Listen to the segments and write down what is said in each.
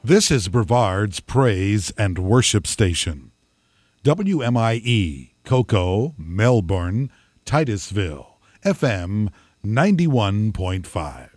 This is Brevard's Praise and Worship Station. WMIE, Cocoa, Melbourne, Titusville, FM 91.5.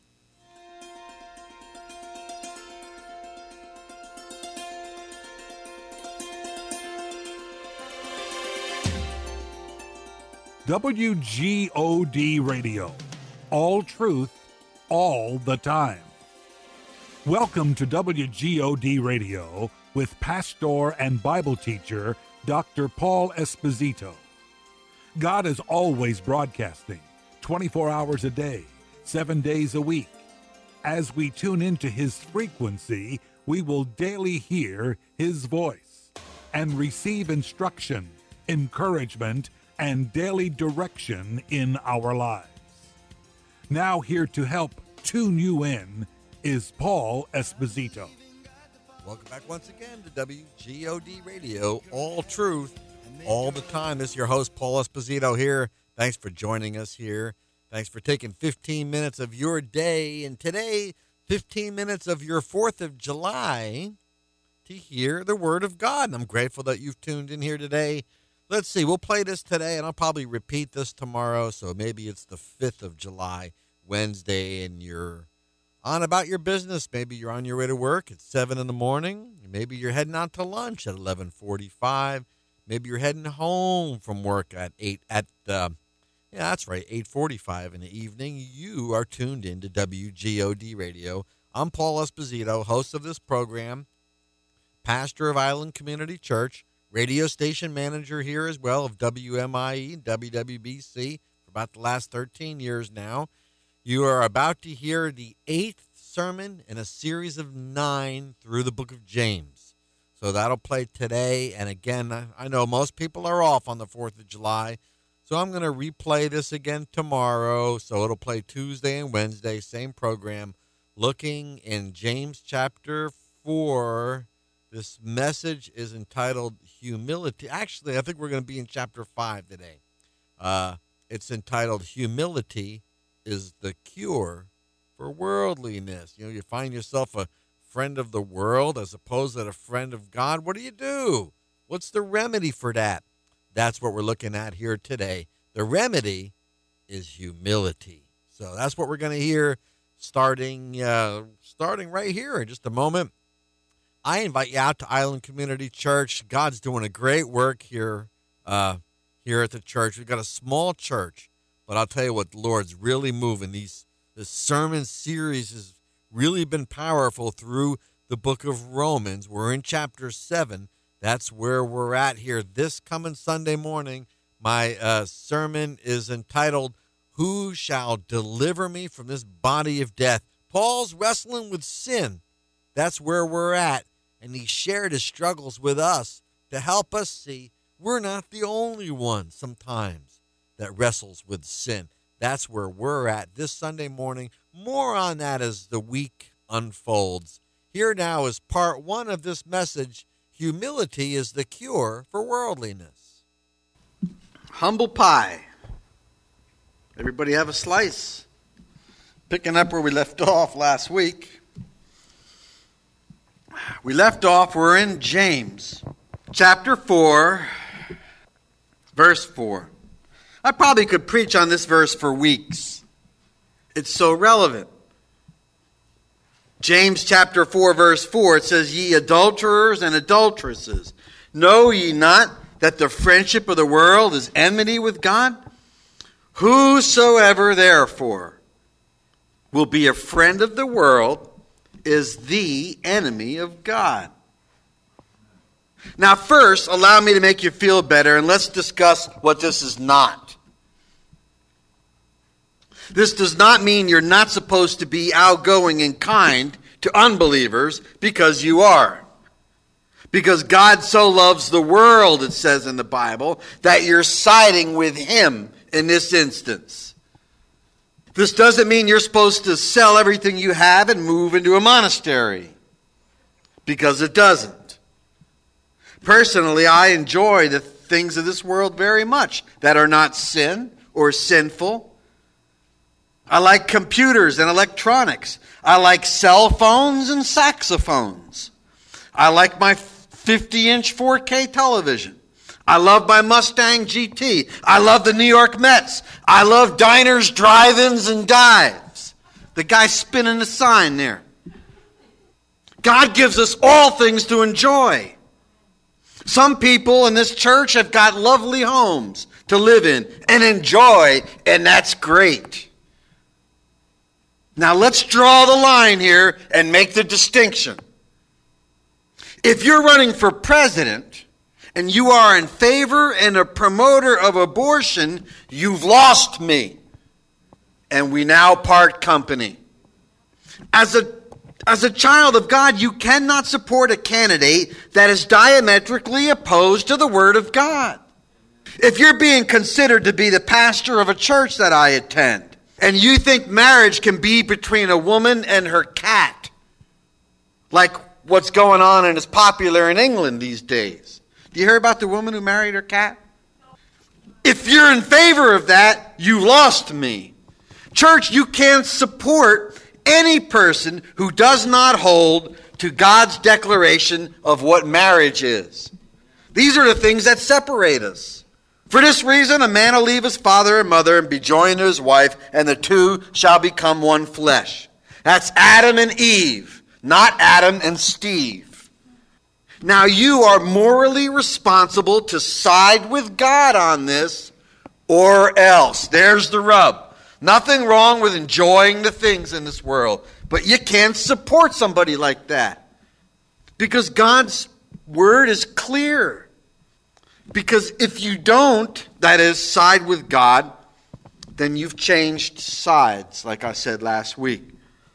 WGOD Radio. All truth, all the time. Welcome to WGOD Radio with pastor and Bible teacher Dr. Paul Esposito. God is always broadcasting 24 hours a day, 7 days a week. As we tune into his frequency, we will daily hear his voice and receive instruction, encouragement, and daily direction in our lives. Now here to help tune you in is Paul Esposito. Welcome back once again to WGOD Radio, all truth, all the time. This is your host, Paul Esposito here. Thanks for joining us here. Thanks for taking 15 minutes of your day, and today, 15 minutes of your 4th of July to hear the Word of God. And I'm grateful that you've tuned in here today. Let's see, we'll play this today, and I'll probably repeat this tomorrow, so maybe it's the 5th of July, Wednesday, and you're on about your business. Maybe you're on your way to work at 7 in the morning. Maybe you're heading out to lunch at 11:45. Maybe you're heading home from work at 8:45 in the evening. You are tuned in to WGOD Radio. I'm Paul Esposito, host of this program, pastor of Island Community Church, radio station manager here as well of WMIE and WWBC for about the last 13 years now. You are about to hear the 8th sermon in a series of 9 through the book of James. So that'll play today. And again, I know most people are off on the 4th of July, so I'm going to replay this again tomorrow. So it'll play Tuesday and Wednesday, same program, looking in James chapter 4. This message is entitled Humility. Actually, I think we're going to be in chapter 5 today. It's entitled Humility is the Cure for Worldliness. You know, you find yourself a friend of the world as opposed to a friend of God. What do? What's the remedy for that? That's what we're looking at here today. The remedy is humility. So that's what we're going to hear starting right here in just a moment. I invite you out to Island Community Church. God's doing a great work here at the church. We've got a small church, but I'll tell you what, the Lord's really moving. This sermon series has really been powerful through the book of Romans. We're in chapter 7. That's where we're at here this coming Sunday morning. My sermon is entitled, Who Shall Deliver Me from This Body of Death? Paul's wrestling with sin. That's where we're at. And he shared his struggles with us to help us see we're not the only one sometimes that wrestles with sin. That's where we're at this Sunday morning. More on that as the week unfolds. Here now is part 1 of this message, Humility is the Cure for Worldliness. Humble pie. Everybody have a slice? Picking up where we left off last week. We're in James, chapter 4, verse 4. I probably could preach on this verse for weeks. It's so relevant. James chapter 4, verse 4, it says, Ye adulterers and adulteresses, know ye not that the friendship of the world is enmity with God? Whosoever therefore will be a friend of the world is the enemy of God. Now first, allow me to make you feel better, and let's discuss what this is not. This does not mean you're not supposed to be outgoing and kind to unbelievers, because you are. Because God so loves the world, it says in the Bible, that you're siding with him in this instance. This doesn't mean you're supposed to sell everything you have and move into a monastery, because it doesn't. Personally, I enjoy the things of this world very much that are not sin or sinful. I like computers and electronics. I like cell phones and saxophones. I like my 50-inch 4K television. I love my Mustang GT. I love the New York Mets. I love diners, drive-ins, and dives. The guy spinning the sign there. God gives us all things to enjoy. Some people in this church have got lovely homes to live in and enjoy, and that's great. Now let's draw the line here and make the distinction. If you're running for president and you are in favor and a promoter of abortion, you've lost me. And we now part company. As a child of God, you cannot support a candidate that is diametrically opposed to the Word of God. If you're being considered to be the pastor of a church that I attend, and you think marriage can be between a woman and her cat, like what's going on and is popular in England these days. Do you hear about the woman who married her cat? If you're in favor of that, you lost me. Church, you can't support any person who does not hold to God's declaration of what marriage is. These are the things that separate us. For this reason, a man will leave his father and mother and be joined to his wife, and the two shall become one flesh. That's Adam and Eve, not Adam and Steve. Now you are morally responsible to side with God on this, or else. There's the rub. Nothing wrong with enjoying the things in this world, but you can't support somebody like that. Because God's word is clear. Because if you don't, that is, side with God, then you've changed sides, like I said last week.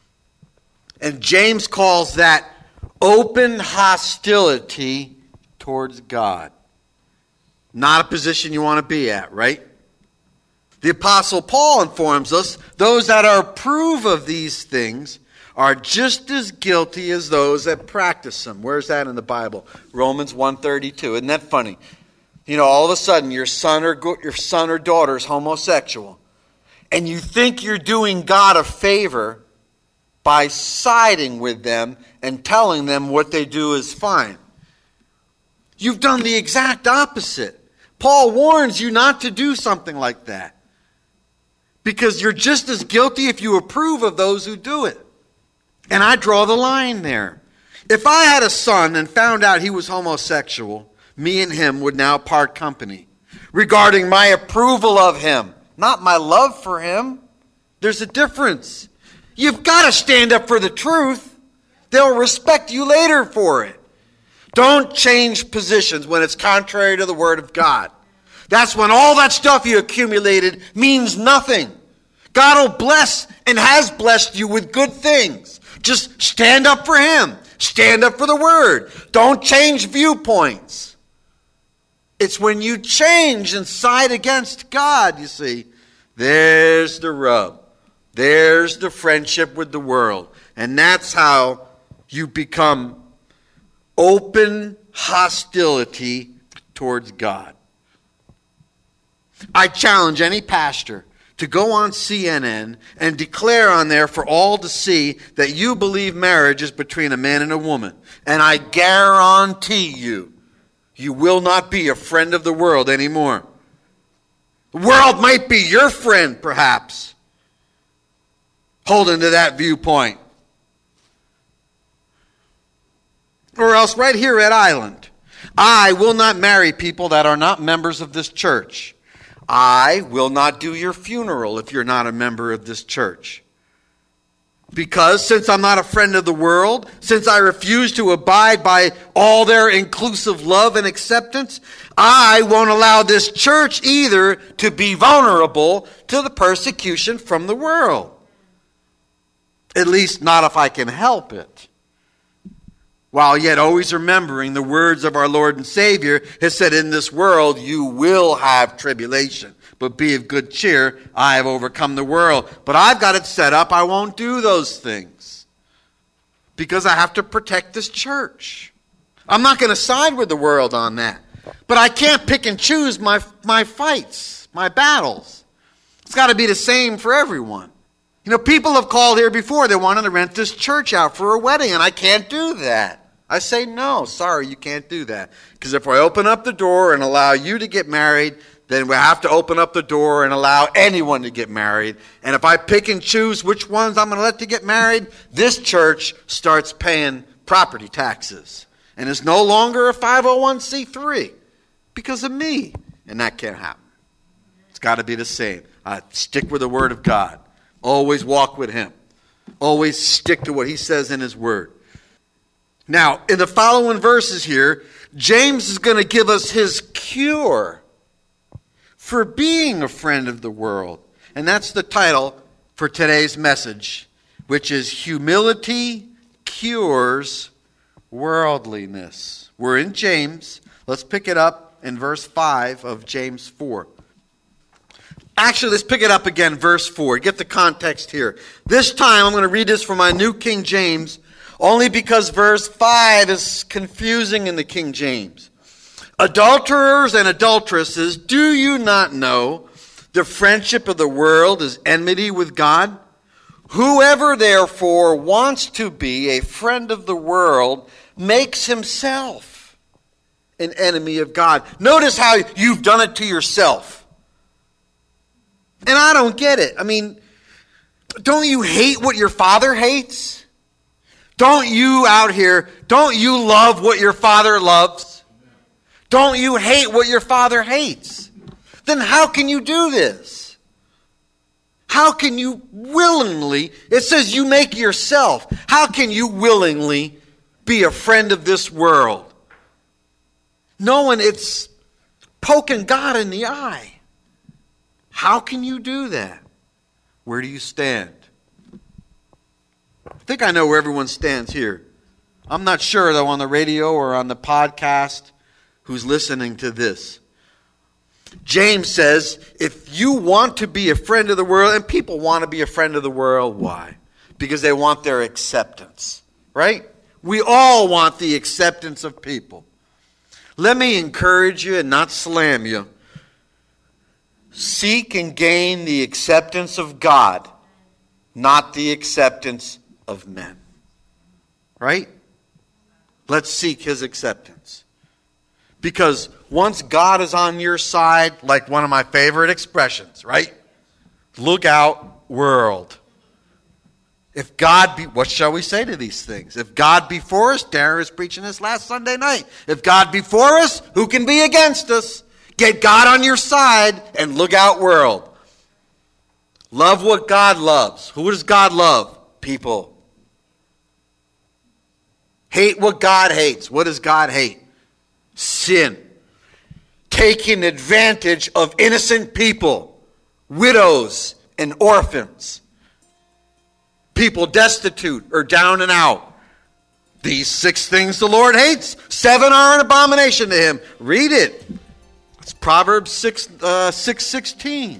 And James calls that open hostility towards God. Not a position you want to be at, right? The Apostle Paul informs us those that approve of these things are just as guilty as those that practice them. Where's that in the Bible? Romans 1:32. Isn't that funny? You know, all of a sudden your son or daughter is homosexual, and you think you're doing God a favor by siding with them and telling them what they do is fine. You've done the exact opposite. Paul warns you not to do something like that, because you're just as guilty if you approve of those who do it. And I draw the line there. If I had a son and found out he was homosexual, me and him would now part company regarding my approval of him, not my love for him. There's a difference. You've got to stand up for the truth. They'll respect you later for it. Don't change positions when it's contrary to the Word of God. That's when all that stuff you accumulated means nothing. God will bless and has blessed you with good things. Just stand up for Him. Stand up for the Word. Don't change viewpoints. It's when you change and side against God, you see, there's the rub. There's the friendship with the world. And that's how you become open hostility towards God. I challenge any pastor to go on CNN and declare on there for all to see that you believe marriage is between a man and a woman. And I guarantee you, you will not be a friend of the world anymore. The world might be your friend, perhaps, holding to that viewpoint. Or else right here at Island, I will not marry people that are not members of this church. I will not do your funeral if you're not a member of this church. Because since I'm not a friend of the world, since I refuse to abide by all their inclusive love and acceptance, I won't allow this church either to be vulnerable to the persecution from the world. At least not if I can help it. While yet always remembering the words of our Lord and Savior has said, in this world you will have tribulation. But be of good cheer, I have overcome the world. But I've got it set up, I won't do those things. Because I have to protect this church. I'm not going to side with the world on that. But I can't pick and choose my fights, my battles. It's got to be the same for everyone. You know, people have called here before. They wanted to rent this church out for a wedding, and I can't do that. I say, no, sorry, you can't do that. Because if I open up the door and allow you to get married, then we have to open up the door and allow anyone to get married. And if I pick and choose which ones I'm going to let to get married, this church starts paying property taxes. And it's no longer a 501c3 because of me. And that can't happen. It's got to be the same. I stick with the Word of God. Always walk with Him. Always stick to what He says in His Word. Now, in the following verses here, James is going to give us his cure for being a friend of the world. And that's the title for today's message, which is Humility Cures Worldliness. We're in James. Let's pick it up in verse 5 of James 4. Actually, let's pick it up again, verse 4. Get the context here. This time, I'm going to read this from my New King James, only because verse 5 is confusing in the King James. Adulterers and adulteresses, do you not know the friendship of the world is enmity with God? Whoever therefore wants to be a friend of the world makes himself an enemy of God. Notice how you've done it to yourself. And I don't get it. I mean, don't you hate what your father hates? Don't you love what your father loves? Don't you hate what your father hates? Then how can you do this? How can you willingly, it says you make yourself, how can you willingly be a friend of this world? Knowing it's poking God in the eye. How can you do that? Where do you stand? I think I know where everyone stands here. I'm not sure, though, on the radio or on the podcast who's listening to this. James says, if you want to be a friend of the world, and people want to be a friend of the world, why? Because they want their acceptance, right? We all want the acceptance of people. Let me encourage you and not slam you. Seek and gain the acceptance of God, not the acceptance of men. Right? Let's seek His acceptance. Because once God is on your side, like one of my favorite expressions, right? Look out, world. If God be, what shall we say to these things? If God be for us, Darren was preaching this last Sunday night. If God be for us, who can be against us? Get God on your side and look out, world. Love what God loves. Who does God love? People. Hate what God hates. What does God hate? Sin. Taking advantage of innocent people, widows and orphans, people destitute or down and out. These 6 things the Lord hates. 7 are an abomination to Him. Read it. It's Proverbs 6:16.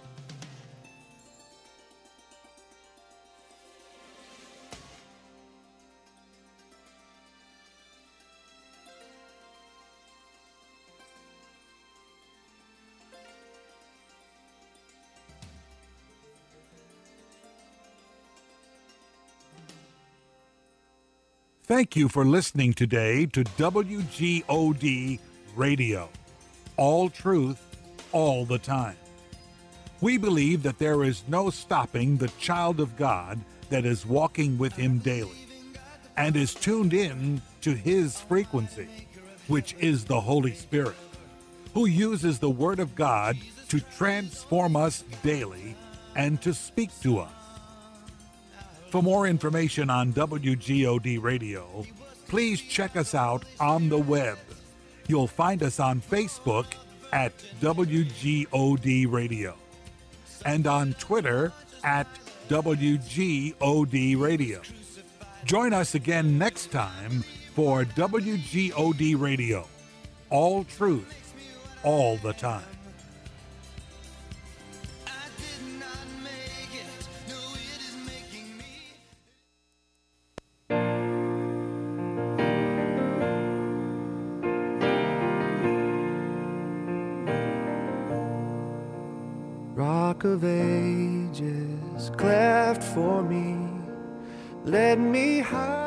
Thank you for listening today to WGOD Radio. All truth, all the time. We believe that there is no stopping the child of God that is walking with Him daily and is tuned in to His frequency, which is the Holy Spirit, who uses the Word of God to transform us daily and to speak to us. For more information on WGOD Radio, please check us out on the web. You'll find us on Facebook at WGOD Radio and on Twitter at WGOD Radio. Join us again next time for WGOD Radio. All truth, all the time. Rock of Ages. is cleft for me. Let me hide.